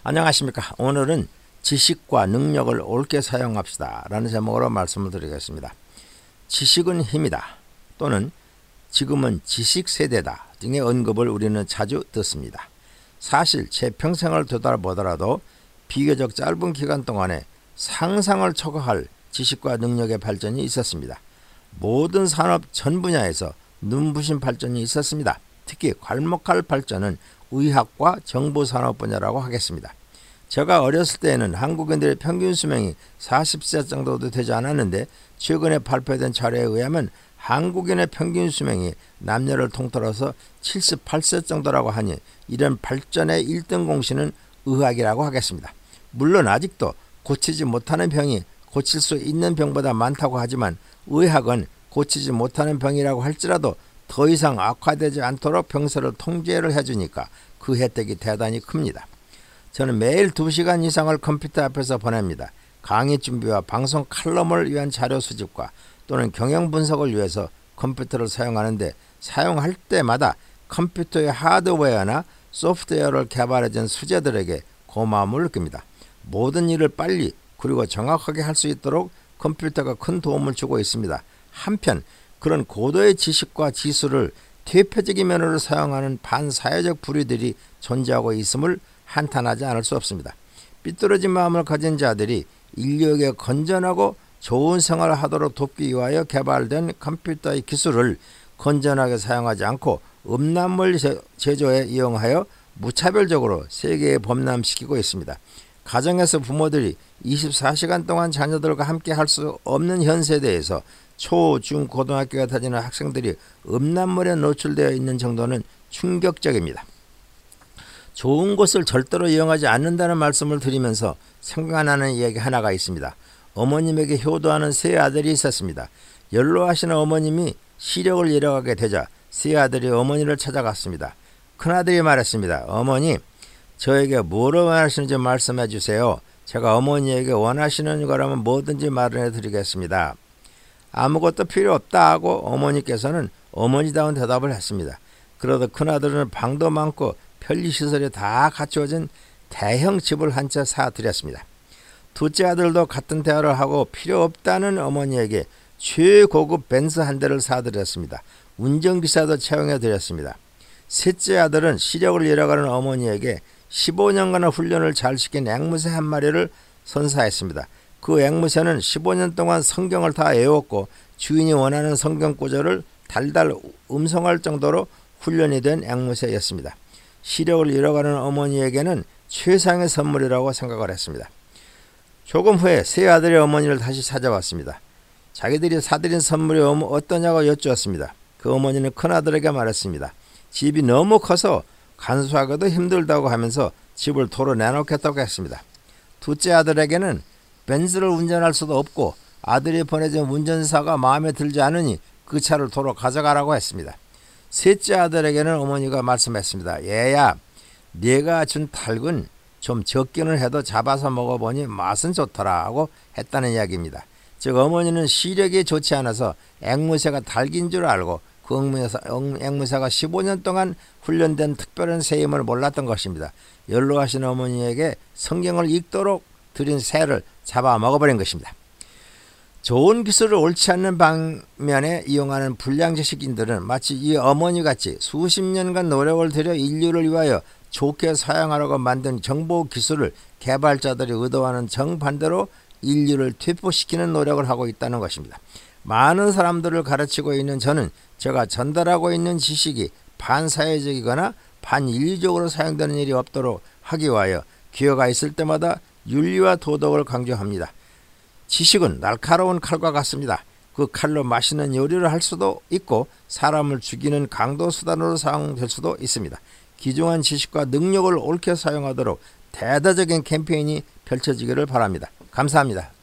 안녕하십니까. 오늘은 지식과 능력을 옳게 사용합시다 라는 제목으로 말씀을 드리겠습니다. 지식은 힘이다 또는 지금은 지식세대다 등의 언급을 우리는 자주 듣습니다. 사실 제 평생을 되돌아보더라도 비교적 짧은 기간 동안에 상상을 초과할 지식과 능력의 발전이 있었습니다. 모든 산업 전 분야에서 눈부신 발전이 있었습니다. 특히 괄목할 발전은 의학과 정보산업 분야라고 하겠습니다. 제가 어렸을 때에는 한국인들의 평균 수명이 40세 정도도 되지 않았는데 최근에 발표된 자료에 의하면 한국인의 평균 수명이 남녀를 통틀어서 78세 정도라고 하니 이런 발전의 1등 공신은 의학이라고 하겠습니다. 물론 아직도 고치지 못하는 병이 고칠 수 있는 병보다 많다고 하지만 의학은 고치지 못하는 병이라고 할지라도 더 이상 악화되지 않도록 병세를 통제를 해주니까 그 혜택이 대단히 큽니다. 저는 매일 2시간 이상을 컴퓨터 앞에서 보냅니다. 강의 준비와 방송 칼럼을 위한 자료 수집과 또는 경영 분석을 위해서 컴퓨터를 사용하는데 사용할 때마다 컴퓨터의 하드웨어나 소프트웨어를 개발해준 수재들에게 고마움을 느낍니다. 모든 일을 빨리 그리고 정확하게 할 수 있도록 컴퓨터가 큰 도움을 주고 있습니다. 한편 그런 고도의 지식과 기술을 퇴폐적인 면으로 사용하는 반사회적 부류들이 존재하고 있음을 한탄하지 않을 수 없습니다. 삐뚤어진 마음을 가진 자들이 인류에게 건전하고 좋은 생활을 하도록 돕기 위하여 개발된 컴퓨터의 기술을 건전하게 사용하지 않고 음란물 제조에 이용하여 무차별적으로 세계에 범람시키고 있습니다. 가정에서 부모들이 24시간 동안 자녀들과 함께 할 수 없는 현 세대에서 초, 중, 고등학교에 다니는 학생들이 음란물에 노출되어 있는 정도는 충격적입니다. 좋은 곳을 절대로 이용하지 않는다는 말씀을 드리면서 생각나는 이야기 하나가 있습니다. 어머님에게 효도하는 세 아들이 있었습니다. 연로하시는 어머님이 시력을 잃어가게 되자 세 아들이 어머니를 찾아갔습니다. 큰아들이 말했습니다. 어머니, 저에게 뭐를 원하시는지 말씀해 주세요. 제가 어머니에게 원하시는 거라면 뭐든지 마련해 드리겠습니다. 아무것도 필요 없다 하고 어머니께서는 어머니다운 대답을 했습니다. 그러다 큰아들은 방도 많고 편리시설이 다 갖추어진 대형 집을 한 채 사드렸습니다. 둘째 아들도 같은 대화를 하고 필요 없다는 어머니에게 최고급 벤츠 한 대를 사드렸습니다. 운전기사도 채용해드렸습니다. 셋째 아들은 시력을 잃어가는 어머니에게 15년간의 훈련을 잘 시킨 앵무새 한 마리를 선사했습니다. 그 앵무새는 15년 동안 성경을 다 외웠고 주인이 원하는 성경 구절을 달달 음성할 정도로 훈련이 된 앵무새였습니다. 시력을 잃어가는 어머니에게는 최상의 선물이라고 생각을 했습니다. 조금 후에 세 아들의 어머니를 다시 찾아왔습니다. 자기들이 사드린 선물이 어떠냐고 여쭈었습니다. 그 어머니는 큰아들에게 말했습니다. 집이 너무 커서 간수하기도 힘들다고 하면서 집을 도로 내놓겠다고 했습니다. 둘째 아들에게는 벤츠를 운전할 수도 없고 아들이 보내준 운전사가 마음에 들지 않으니 그 차를 도로 가져가라고 했습니다. 셋째 아들에게는 어머니가 말씀했습니다. 얘야, 네가 준 닭은 좀 적기는 해도 잡아서 먹어보니 맛은 좋더라 하고 했다는 이야기입니다. 즉 어머니는 시력이 좋지 않아서 앵무새가 닭인 줄 알고 그 앵무새가 15년 동안 훈련된 특별한 새임을 몰랐던 것입니다. 연로하신 어머니에게 성경을 읽도록 드린 새를 잡아 먹어버린 것입니다. 좋은 기술을 옳지 않는 방면에 이용하는 불량지식인들은 마치 이 어머니같이 수십 년간 노력을 들여 인류를 위하여 좋게 사용하려고 만든 정보 기술을 개발자들이 의도하는 정반대로 인류를 퇴보시키는 노력을 하고 있다는 것입니다. 많은 사람들을 가르치고 있는 저는 제가 전달하고 있는 지식이 반사회적이거나 반인류적으로 사용되는 일이 없도록 하기 위하여 기회가 있을 때마다 윤리와 도덕을 강조합니다. 지식은 날카로운 칼과 같습니다. 그 칼로 맛있는 요리를 할 수도 있고 사람을 죽이는 강도 수단으로 사용될 수도 있습니다. 귀중한 지식과 능력을 옳게 사용하도록 대대적인 캠페인이 펼쳐지기를 바랍니다. 감사합니다.